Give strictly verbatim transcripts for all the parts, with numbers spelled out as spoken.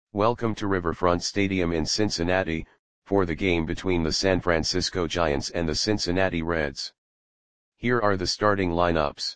Welcome to Riverfront Stadium in Cincinnati, for the game between the San Francisco Giants and the Cincinnati Reds. Here are the starting lineups.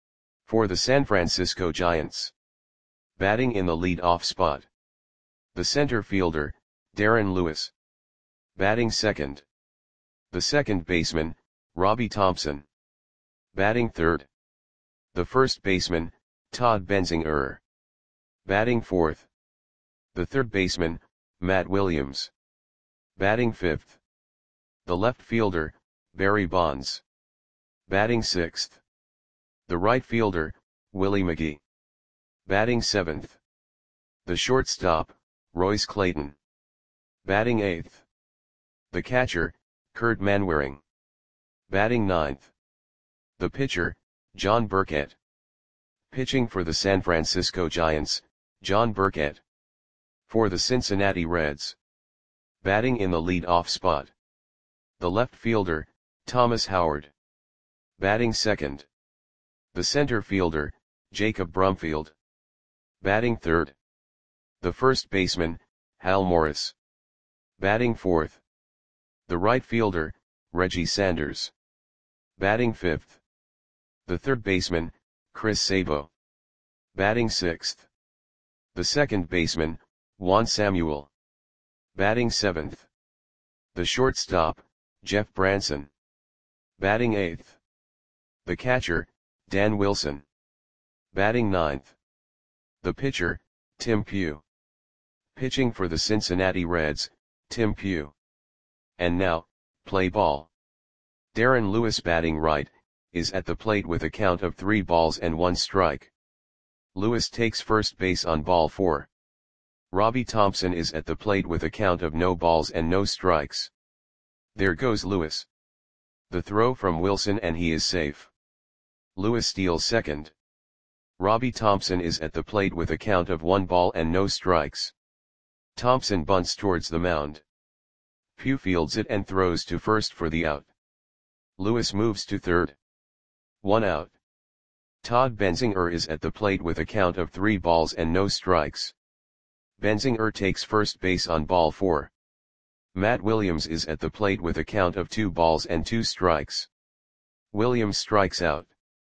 For the San Francisco Giants. Batting in the lead-off spot. The center fielder, Darren Lewis. Batting second. The second baseman, Robbie Thompson. Batting third. The first baseman, Todd Benzinger. Batting fourth. The third baseman, Matt Williams. Batting fifth. The left fielder, Barry Bonds. Batting sixth. The right fielder, Willie McGee. Batting seventh. The shortstop, Royce Clayton. Batting eighth. The catcher, Kurt Manwaring. Batting ninth. The pitcher, John Burkett. Pitching for the San Francisco Giants, John Burkett. For the Cincinnati Reds. Batting in the lead-off spot. The left fielder, Thomas Howard. Batting second. The center fielder, Jacob Brumfield. Batting third. The first baseman, Hal Morris. Batting fourth. The right fielder, Reggie Sanders. Batting fifth. The third baseman, Chris Sabo. Batting sixth. The second baseman, Juan Samuel. Batting seventh. The shortstop, Jeff Branson. Batting eighth. The catcher, Dan Wilson. Batting ninth. The pitcher, Tim Pugh. Pitching for the Cincinnati Reds, Tim Pugh. And now, play ball. Darren Lewis batting right, is at the plate with a count of three balls and one strike. Lewis takes first base on ball four. Robbie Thompson is at the plate with a count of no balls and no strikes. There goes Lewis. The throw from Wilson and he is safe. Lewis steals second. Robbie Thompson is at the plate with a count of one ball and no strikes. Thompson bunts towards the mound. Pugh fields it and throws to first for the out. Lewis moves to third. One out. Todd Benzinger is at the plate with a count of three balls and no strikes. Benzinger takes first base on ball four. Matt Williams is at the plate with a count of two balls and two strikes. Williams strikes out.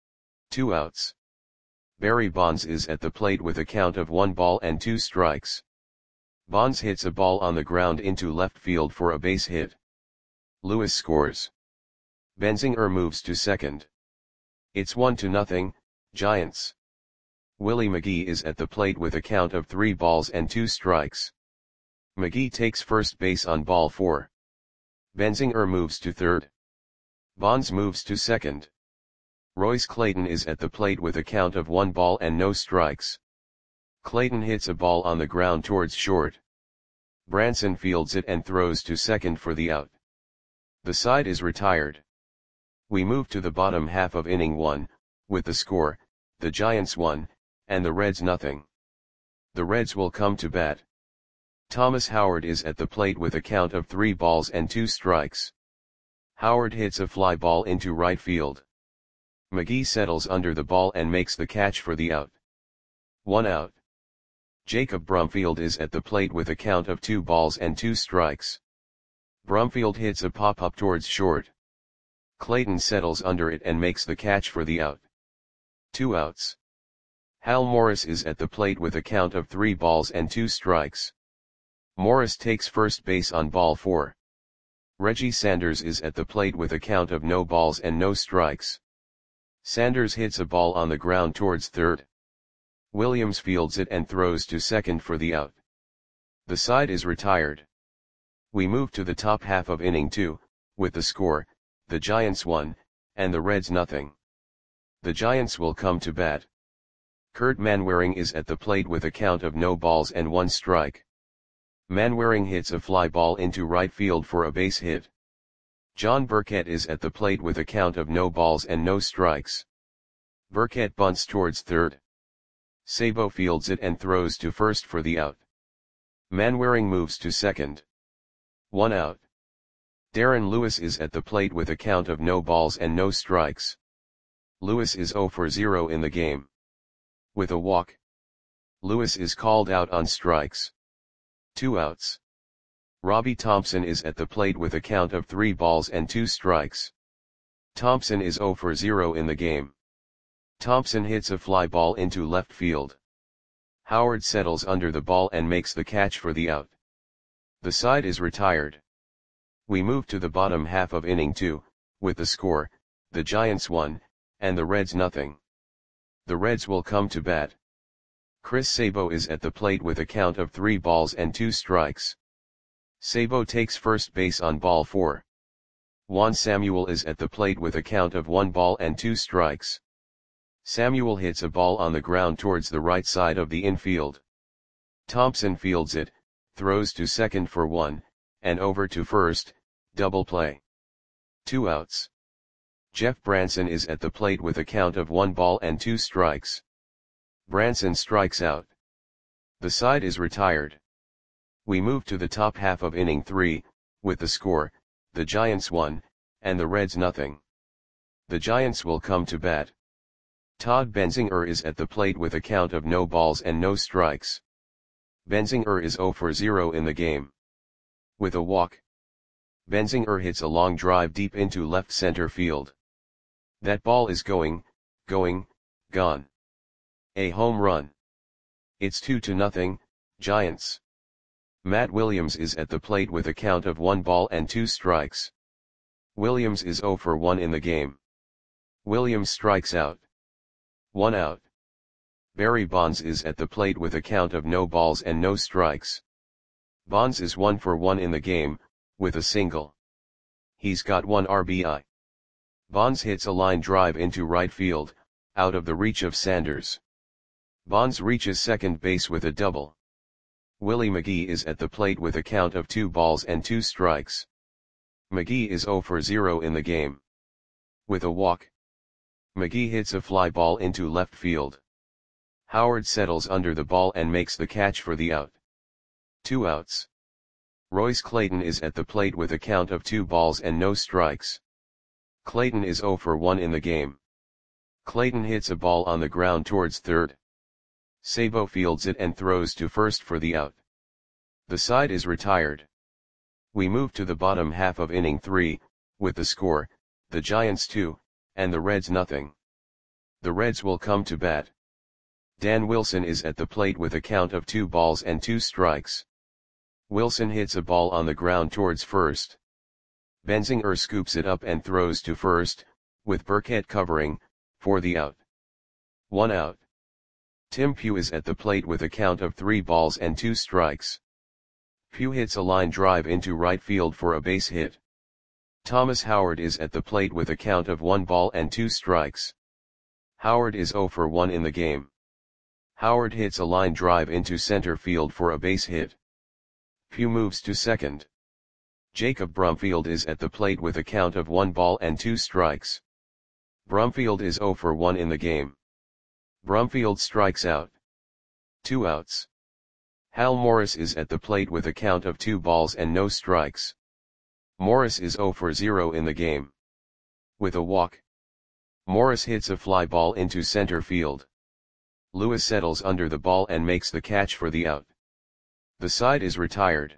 Two outs. Barry Bonds is at the plate with a count of one ball and two strikes. Bonds hits a ball on the ground into left field for a base hit. Lewis scores. Benzinger moves to second. It's one to nothing, Giants. Willie McGee is at the plate with a count of three balls and two strikes. McGee takes first base on ball four. Benzinger moves to third. Bonds moves to second. Royce Clayton is at the plate with a count of one ball and no strikes. Clayton hits a ball on the ground towards short. Branson fields it and throws to second for the out. The side is retired. We move to the bottom half of inning one, with the score, the Giants one, and the Reds nothing. The Reds will come to bat. Thomas Howard is at the plate with a count of three balls and two strikes. Howard hits a fly ball into right field. McGee settles under the ball and makes the catch for the out. One out. Jacob Brumfield is at the plate with a count of two balls and two strikes. Brumfield hits a pop-up towards short. Clayton settles under it and makes the catch for the out. Two outs. Hal Morris is at the plate with a count of three balls and two strikes. Morris takes first base on ball four. Reggie Sanders is at the plate with a count of no balls and no strikes. Sanders hits a ball on the ground towards third. Williams fields it and throws to second for the out. The side is retired. We move to the top half of inning two, with the score, the Giants one, and the Reds nothing. The Giants will come to bat. Kurt Manwaring is at the plate with a count of no balls and one strike. Manwaring hits a fly ball into right field for a base hit. John Burkett is at the plate with a count of no balls and no strikes. Burkett bunts towards third. Sabo fields it and throws to first for the out. Manwaring moves to second. One out. Darren Lewis is at the plate with a count of no balls and no strikes. Lewis is zero for zero in the game. With a walk, Lewis is called out on strikes. Two outs. Robbie Thompson is at the plate with a count of three balls and two strikes. Thompson is zero for zero in the game. Thompson hits a fly ball into left field. Howard settles under the ball and makes the catch for the out. The side is retired. We move to the bottom half of inning two, with the score, the Giants one, and the Reds nothing. The Reds will come to bat. Chris Sabo is at the plate with a count of three balls and two strikes. Sabo takes first base on ball four. Juan Samuel is at the plate with a count of one ball and two strikes. Samuel hits a ball on the ground towards the right side of the infield. Thompson fields it, throws to second for one, and over to first, double play. Two outs. Jeff Branson is at the plate with a count of one ball and two strikes. Branson strikes out. The side is retired. We move to the top half of inning three, with the score, the Giants one, and the Reds nothing. The Giants will come to bat. Todd Benzinger is at the plate with a count of no balls and no strikes. Benzinger is zero for zero in the game. With a walk. Benzinger hits a long drive deep into left center field. That ball is going, going, gone. A home run. It's two to nothing, Giants. Matt Williams is at the plate with a count of one ball and two strikes. Williams is zero for one in the game. Williams strikes out. One out. Barry Bonds is at the plate with a count of no balls and no strikes. Bonds is one for one in the game, with a single. He's got one R B I. Bonds hits a line drive into right field, out of the reach of Sanders. Bonds reaches second base with a double. Willie McGee is at the plate with a count of two balls and two strikes. McGee is zero for zero in the game. With a walk. McGee hits a fly ball into left field. Howard settles under the ball and makes the catch for the out. Two outs. Royce Clayton is at the plate with a count of two balls and no strikes. Clayton is zero for one in the game. Clayton hits a ball on the ground towards third. Sabo fields it and throws to first for the out. The side is retired. We move to the bottom half of inning three, with the score, the Giants two, and the Reds nothing. The Reds will come to bat. Dan Wilson is at the plate with a count of two balls and two strikes. Wilson hits a ball on the ground towards first. Benzinger scoops it up and throws to first, with Burkett covering, for the out. One out. Tim Pugh is at the plate with a count of three balls and two strikes. Pugh hits a line drive into right field for a base hit. Thomas Howard is at the plate with a count of one ball and two strikes. Howard is zero for one in the game. Howard hits a line drive into center field for a base hit. Pugh moves to second. Jacob Brumfield is at the plate with a count of one ball and two strikes. Brumfield is zero for one in the game. Brumfield strikes out. Two outs. Hal Morris is at the plate with a count of two balls and no strikes. Morris is zero for zero in the game. With a walk. Morris hits a fly ball into center field. Lewis settles under the ball and makes the catch for the out. The side is retired.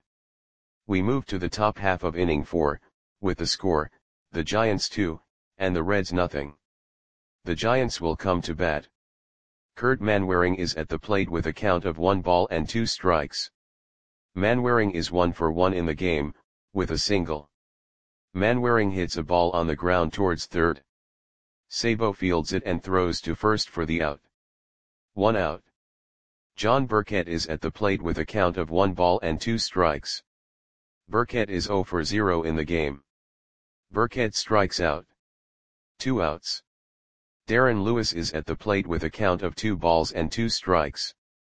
We move to the top half of inning four, with the score, the Giants two, and the Reds nothing. The Giants will come to bat. Kurt Manwaring is at the plate with a count of one ball and two strikes. Manwaring is one for one in the game, with a single. Manwaring hits a ball on the ground towards third. Sabo fields it and throws to first for the out. One out. John Burkett is at the plate with a count of one ball and two strikes. Burkett is zero for zero in the game. Burkett strikes out. Two outs. Darren Lewis is at the plate with a count of two balls and two strikes.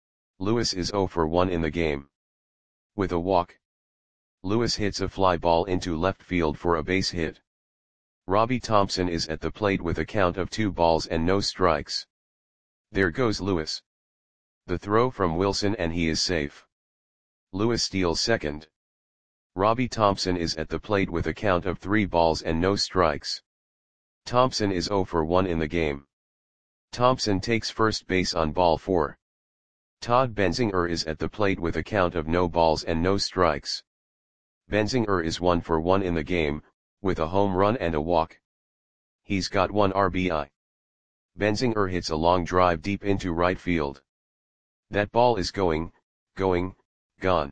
Lewis is zero for one in the game. With a walk. Lewis hits a fly ball into left field for a base hit. Robbie Thompson is at the plate with a count of two balls and no strikes. There goes Lewis. The throw from Wilson and he is safe. Lewis steals second. Robbie Thompson is at the plate with a count of three balls and no strikes. Thompson is zero for one in the game. Thompson takes first base on ball four. Todd Benzinger is at the plate with a count of no balls and no strikes. Benzinger is one for one in the game, with a home run and a walk. He's got one R B I. Benzinger hits a long drive deep into right field. That ball is going, going, gone.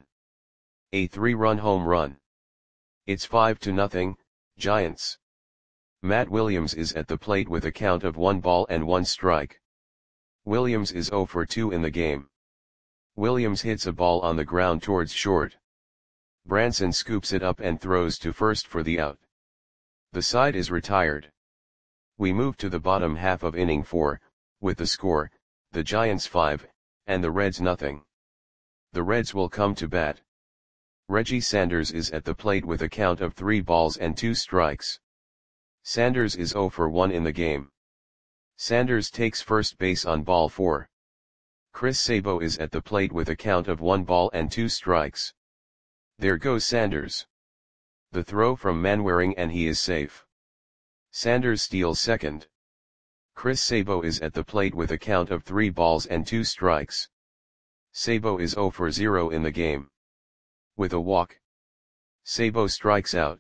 A three-run home run. It's five to nothing, Giants. Matt Williams is at the plate with a count of one ball and one strike. Williams is zero for two in the game. Williams hits a ball on the ground towards short. Branson scoops it up and throws to first for the out. The side is retired. We move to the bottom half of inning four, with the score, the Giants five, and the Reds nothing. The Reds will come to bat. Reggie Sanders is at the plate with a count of three balls and two strikes. Sanders is zero for one in the game. Sanders takes first base on ball four. Chris Sabo is at the plate with a count of one ball and two strikes. There goes Sanders. The throw from Manwaring and he is safe. Sanders steals second. Chris Sabo is at the plate with a count of three balls and two strikes. Sabo is zero for zero in the game. With a walk. Sabo strikes out.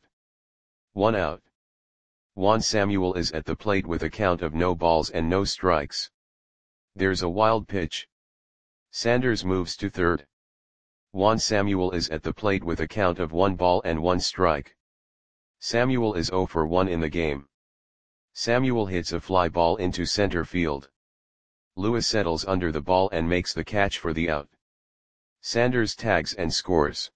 One out. Juan Samuel is at the plate with a count of no balls and no strikes. There's a wild pitch. Sanders moves to third. Juan Samuel is at the plate with a count of one ball and one strike. Samuel is zero for one in the game. Samuel hits a fly ball into center field. Lewis settles under the ball and makes the catch for the out. Sanders tags and scores.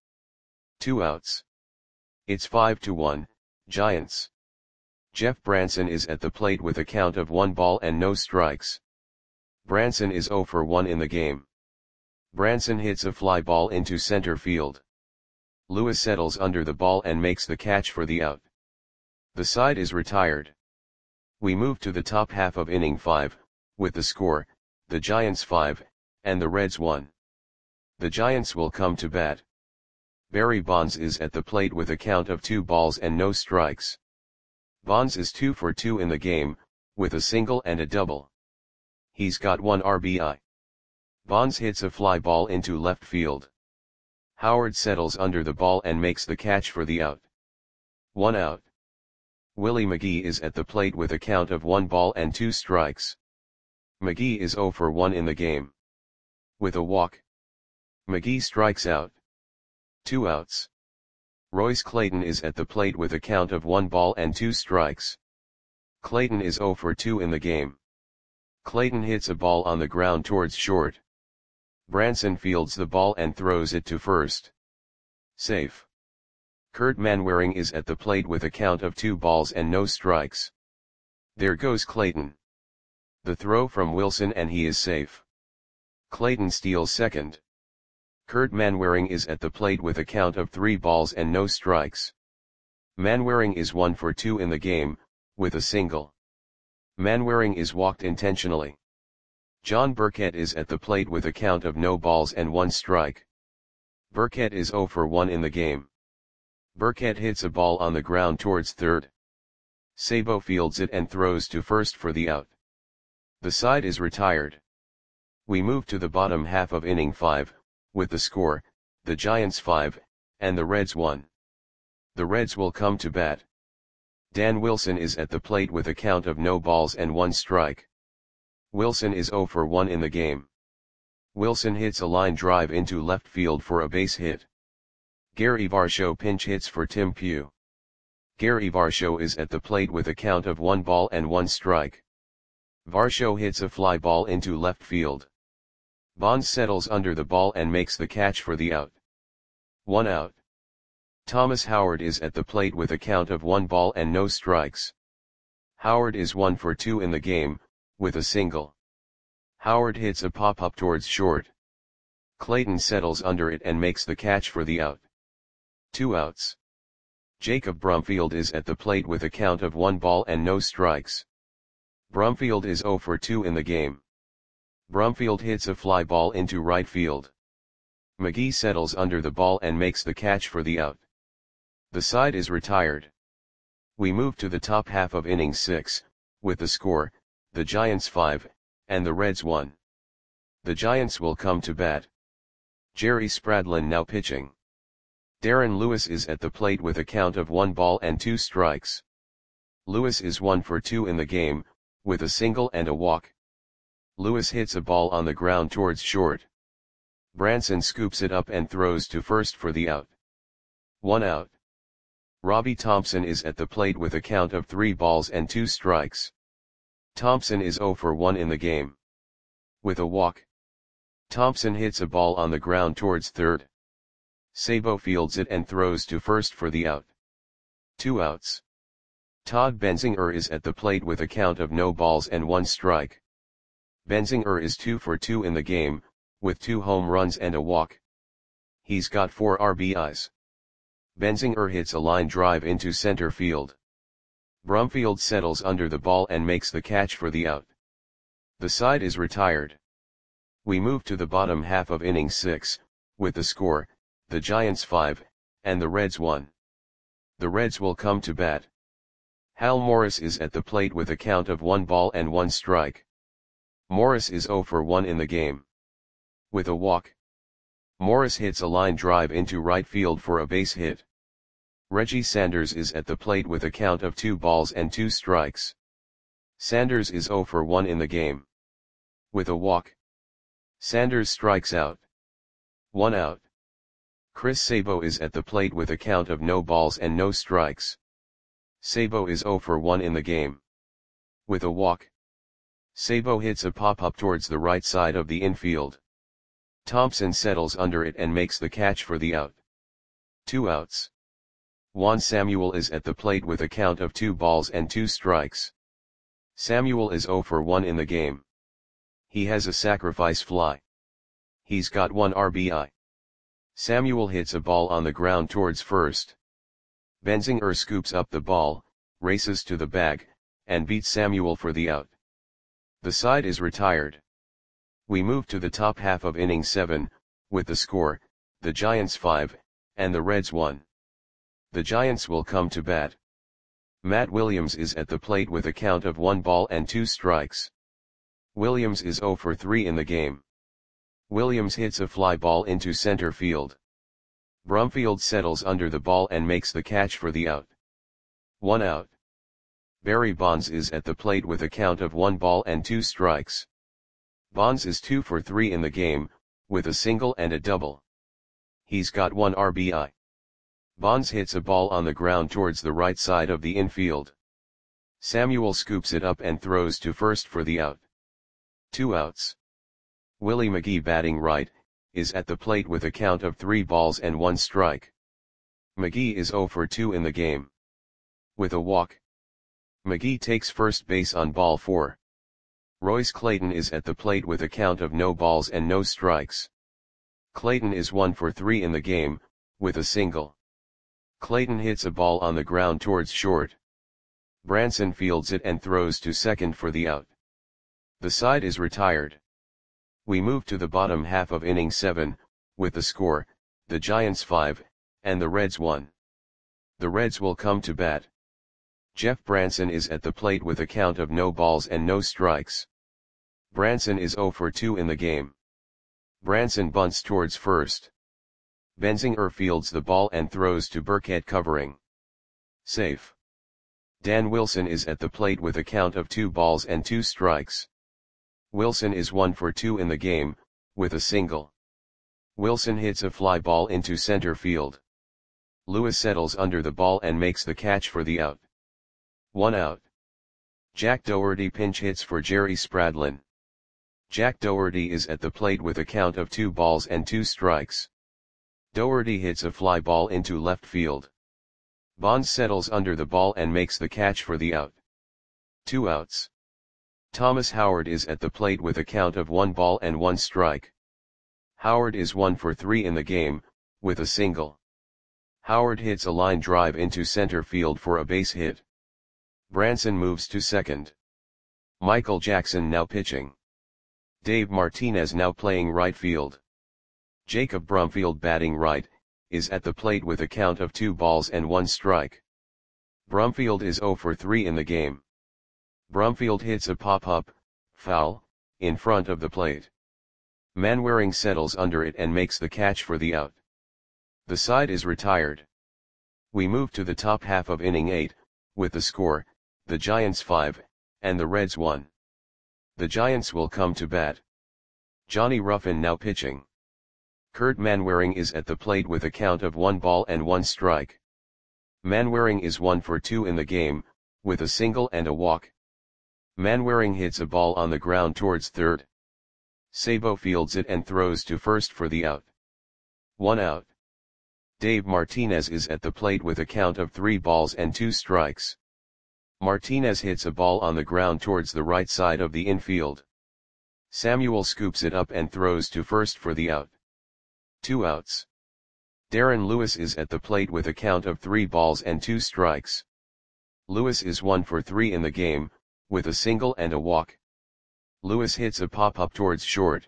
Two outs. It's five to one, Giants. Jeff Branson is at the plate with a count of one ball and no strikes. Branson is zero for one in the game. Branson hits a fly ball into center field. Lewis settles under the ball and makes the catch for the out. The side is retired. We move to the top half of inning five, with the score, the Giants five, and the Reds one. The Giants will come to bat. Barry Bonds is at the plate with a count of two balls and no strikes. Bonds is two for two in the game, with a single and a double. He's got one R B I. Bonds hits a fly ball into left field. Howard settles under the ball and makes the catch for the out. One out. Willie McGee is at the plate with a count of one ball and two strikes. McGee is zero for one in the game. With a walk. McGee strikes out. Two outs. Royce Clayton is at the plate with a count of one ball and two strikes. Clayton is zero for two in the game. Clayton hits a ball on the ground towards short. Branson fields the ball and throws it to first. Safe. Kurt Manwaring is at the plate with a count of two balls and no strikes. There goes Clayton. The throw from Wilson and he is safe. Clayton steals second. Kurt Manwaring is at the plate with a count of three balls and no strikes. Manwaring is one for two in the game, with a single. Manwaring is walked intentionally. John Burkett is at the plate with a count of no balls and one strike. Burkett is zero for one in the game. Burkett hits a ball on the ground towards third. Sabo fields it and throws to first for the out. The side is retired. We move to the bottom half of inning five, with the score, the Giants five, and the Reds one. The Reds will come to bat. Dan Wilson is at the plate with a count of no balls and one strike. Wilson is zero for one in the game. Wilson hits a line drive into left field for a base hit. Gary Varsho pinch hits for Tim Pugh. Gary Varsho is at the plate with a count of one ball and one strike. Varsho hits a fly ball into left field. Bonds settles under the ball and makes the catch for the out. One out. Thomas Howard is at the plate with a count of one ball and no strikes. Howard is one for two in the game, with a single. Howard hits a pop-up towards short. Clayton settles under it and makes the catch for the out. Two outs. Jacob Brumfield is at the plate with a count of one ball and no strikes. Brumfield is zero for two in the game. Brumfield hits a fly ball into right field. McGee settles under the ball and makes the catch for the out. The side is retired. We move to the top half of inning six, with the score, the Giants five, and the Reds one. The Giants will come to bat. Jerry Spradlin now pitching. Darren Lewis is at the plate with a count of one ball and two strikes. Lewis is one for two in the game, with a single and a walk. Lewis hits a ball on the ground towards short. Branson scoops it up and throws to first for the out. One out. Robbie Thompson is at the plate with a count of three balls and two strikes. Thompson is zero for one in the game. With a walk. Thompson hits a ball on the ground towards third. Sabo fields it and throws to first for the out. Two outs. Todd Benzinger is at the plate with a count of no balls and one strike. Benzinger is two for two in the game, with two home runs and a walk. He's got four R B Is. Benzinger hits a line drive into center field. Brumfield settles under the ball and makes the catch for the out. The side is retired. We move to the bottom half of inning six, with the score, the Giants five, and the Reds one. The Reds will come to bat. Hal Morris is at the plate with a count of one ball and one strike. Morris is zero for one in the game. With a walk. Morris hits a line drive into right field for a base hit. Reggie Sanders is at the plate with a count of two balls and two strikes. Sanders is zero for one in the game. With a walk. Sanders strikes out. One out. Chris Sabo is at the plate with a count of no balls and no strikes. Sabo is zero for one in the game. With a walk. Sabo hits a pop-up towards the right side of the infield. Thompson settles under it and makes the catch for the out. Two outs. Juan Samuel is at the plate with a count of two balls and two strikes. Samuel is zero for one in the game. He has a sacrifice fly. He's got one R B I. Samuel hits a ball on the ground towards first. Benzinger scoops up the ball, races to the bag, and beats Samuel for the out. The side is retired. We move to the top half of inning seven, with the score, the Giants five, and the Reds one. The Giants will come to bat. Matt Williams is at the plate with a count of one ball and two strikes. Williams is zero for three in the game. Williams hits a fly ball into center field. Brumfield settles under the ball and makes the catch for the out. One out. Barry Bonds is at the plate with a count of one ball and two strikes. Bonds is two for three in the game, with a single and a double. He's got one R B I. Bonds hits a ball on the ground towards the right side of the infield. Samuel scoops it up and throws to first for the out. Two outs. Willie McGee, batting right, is at the plate with a count of three balls and one strike. McGee is zero for two in the game. With a walk. McGee takes first base on ball four. Royce Clayton is at the plate with a count of no balls and no strikes. Clayton is one for three in the game, with a single. Clayton hits a ball on the ground towards short. Branson fields it and throws to second for the out. The side is retired. We move to the bottom half of inning seven, with the score, the Giants five, and the Reds one. The Reds will come to bat. Jeff Branson is at the plate with a count of no balls and no strikes. Branson is zero for two in the game. Branson bunts towards first. Benzinger fields the ball and throws to Burkett covering. Safe. Dan Wilson is at the plate with a count of two balls and two strikes. Wilson is one for two in the game, with a single. Wilson hits a fly ball into center field. Lewis settles under the ball and makes the catch for the out. One out. Jack Dougherty pinch hits for Jerry Spradlin. Jack Dougherty is at the plate with a count of two balls and two strikes. Dougherty hits a fly ball into left field. Bonds settles under the ball and makes the catch for the out. Two outs. Thomas Howard is at the plate with a count of one ball and one strike. Howard is one for three in the game, with a single. Howard hits a line drive into center field for a base hit. Branson moves to second. Michael Jackson now pitching. Dave Martinez now playing right field. Jacob Brumfield, batting right, is at the plate with a count of two balls and one strike. Brumfield is zero for three in the game. Brumfield hits a pop-up, foul, in front of the plate. Manwaring settles under it and makes the catch for the out. The side is retired. We move to the top half of inning eight, with the score, the Giants five, and the Reds one. The Giants will come to bat. Johnny Ruffin now pitching. Kurt Manwaring is at the plate with a count of one ball and one strike. Manwaring is one for two in the game, with a single and a walk. Manwaring hits a ball on the ground towards third. Sabo fields it and throws to first for the out. One out. Dave Martinez is at the plate with a count of three balls and two strikes. Martinez hits a ball on the ground towards the right side of the infield. Samuel scoops it up and throws to first for the out. Two outs. Darren Lewis is at the plate with a count of three balls and two strikes. Lewis is one for three in the game, with a single and a walk. Lewis hits a pop-up towards short.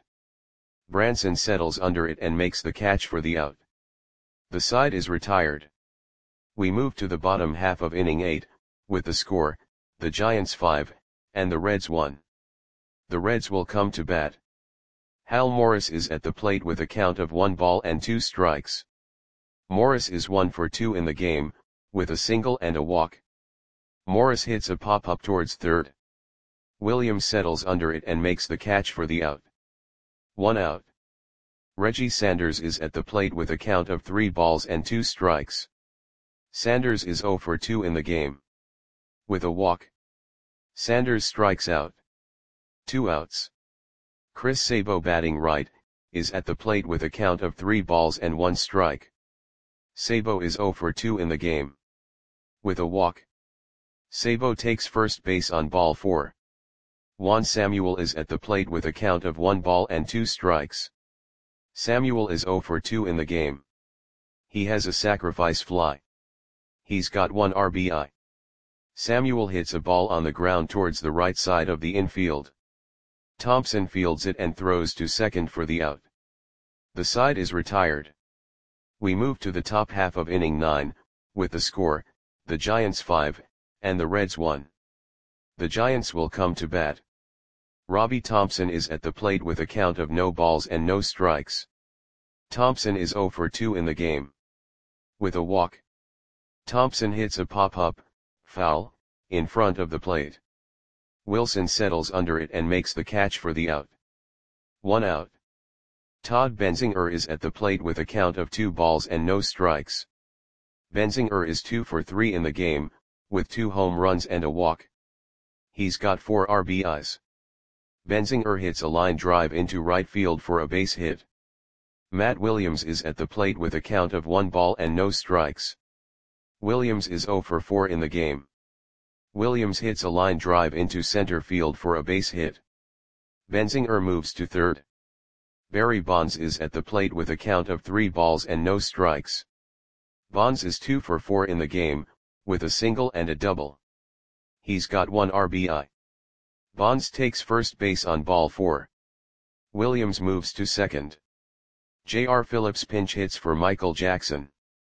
Branson settles under it and makes the catch for the out. The side is retired. We move to the bottom half of inning eight, with the score, the Giants five, and the Reds one. The Reds will come to bat. Hal Morris is at the plate with a count of one ball and two strikes. Morris is one for two in the game, with a single and a walk. Morris hits a pop-up towards third. Williams settles under it and makes the catch for the out. One out. Reggie Sanders is at the plate with a count of three balls and two strikes. Sanders is zero for two in the game. With a walk. Sanders strikes out. Two outs. Chris Sabo, batting right, is at the plate with a count of three balls and one strike. Sabo is zero for two in the game. With a walk. Sabo takes first base on ball four. Juan Samuel is at the plate with a count of one ball and two strikes. Samuel is zero for two in the game. He has a sacrifice fly. He's got one R B I. Samuel hits a ball on the ground towards the right side of the infield. Thompson fields it and throws to second for the out. The side is retired. We move to the top half of inning nine, with the score, the Giants five, and the Reds one. The Giants will come to bat. Robbie Thompson is at the plate with a count of no balls and no strikes. Thompson is zero for two in the game. With a walk. Thompson hits a pop-up, foul, in front of the plate. Wilson settles under it and makes the catch for the out. One out. Todd Benzinger is at the plate with a count of two balls and no strikes. Benzinger is two for three in the game, with two home runs and a walk. He's got four R B Is. Benzinger hits a line drive into right field for a base hit. Matt Williams is at the plate with a count of one ball and no strikes. Williams is zero for four in the game. Williams hits a line drive into center field for a base hit. Benzinger moves to third. Barry Bonds is at the plate with a count of three balls and no strikes. Bonds is two for four in the game, with a single and a double. He's got one R B I. Bonds takes first base on ball four. Williams moves to second. J R Phillips pinch hits for Michael Jackson.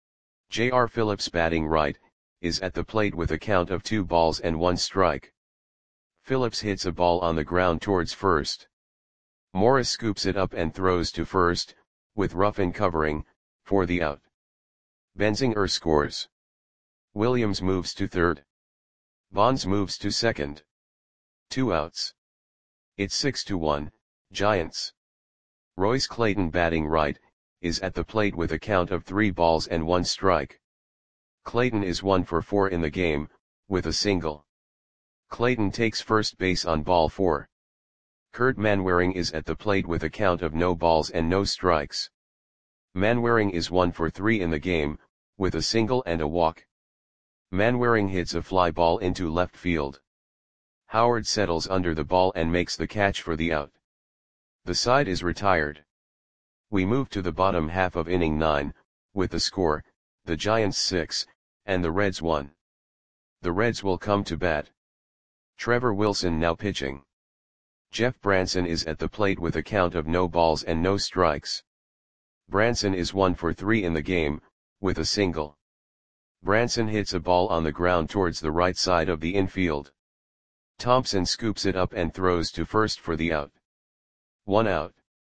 J R Phillips, batting right, is at the plate with a count of two balls and one strike. Phillips hits a ball on the ground towards first. Morris scoops it up and throws to first, with Ruffin covering, for the out. Benzinger scores. Williams moves to third. Bonds moves to second. Two outs. It's six to one, Giants. Royce Clayton, batting right, is at the plate with a count of three balls and one strike. Clayton is one for four in the game, with a single. Clayton takes first base on ball four. Kurt Manwaring is at the plate with a count of no balls and no strikes. Manwaring is one for three in the game, with a single and a walk. Manwaring hits a fly ball into left field. Howard settles under the ball and makes the catch for the out. The side is retired. We move to the bottom half of inning nine, with the score, the Giants six, and the Reds one. The Reds will come to bat. Trevor Wilson now pitching. Jeff Branson is at the plate with a count of no balls and no strikes. Branson is one for three in the game, with a single. Branson hits a ball on the ground towards the right side of the infield. Thompson scoops it up and throws to first for the out. One out.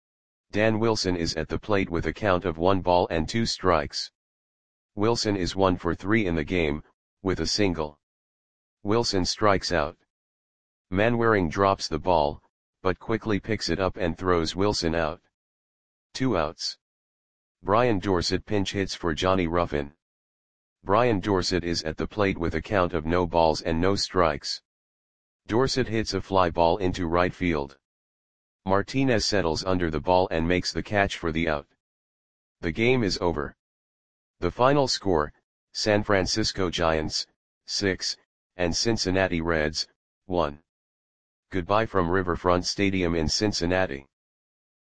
Dan Wilson is at the plate with a count of one ball and two strikes. Wilson is one for three in the game, with a single. Wilson strikes out. Manwaring drops the ball, but quickly picks it up and throws Wilson out. Two outs. Brian Dorsett pinch hits for Johnny Ruffin. Brian Dorsett is at the plate with a count of no balls and no strikes. Dorsett hits a fly ball into right field. Martinez settles under the ball and makes the catch for the out. The game is over. The final score, San Francisco Giants, six, and Cincinnati Reds, one. Goodbye from Riverfront Stadium in Cincinnati.